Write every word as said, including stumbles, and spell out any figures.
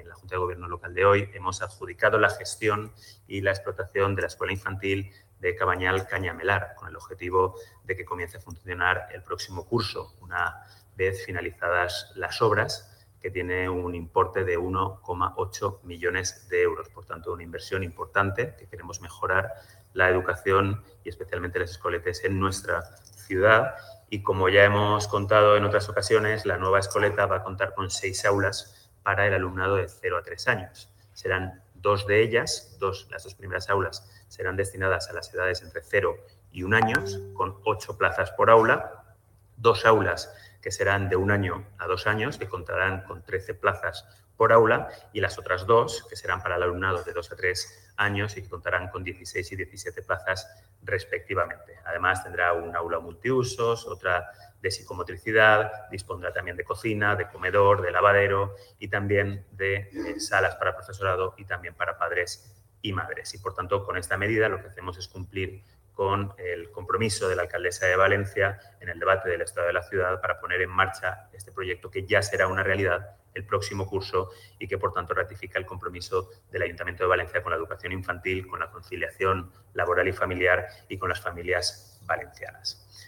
en la Junta de Gobierno local de hoy, hemos adjudicado la gestión y la explotación de la escuela infantil de Cabañal Cañamelar, con el objetivo de que comience a funcionar el próximo curso, una vez finalizadas las obras, que tiene un importe de uno coma ocho millones de euros. Por tanto, una inversión importante que queremos mejorar la educación y especialmente las escoletes en nuestra ciudad. Y como ya hemos contado en otras ocasiones, la nueva escoleta va a contar con seis aulas para el alumnado de cero a tres años. Serán dos de ellas, dos, las dos primeras aulas, serán destinadas a las edades entre cero y un año, con ocho plazas por aula, dos aulas que serán de un año a dos años, que contarán con trece plazas por aula, y las otras dos, que serán para el alumnado de dos a tres años y que contarán con dieciséis y diecisiete plazas respectivamente. Además, tendrá un aula multiusos, otra de psicomotricidad, dispondrá también de cocina, de comedor, de lavadero y también de eh, salas para profesorado y también para padres y madres. Y, por tanto, con esta medida lo que hacemos es cumplir con el compromiso de la alcaldesa de Valencia en el debate del Estado de la Ciudad para poner en marcha este proyecto que ya será una realidad el próximo curso y que, por tanto, ratifica el compromiso del Ayuntamiento de Valencia con la educación infantil, con la conciliación laboral y familiar y con las familias valencianas.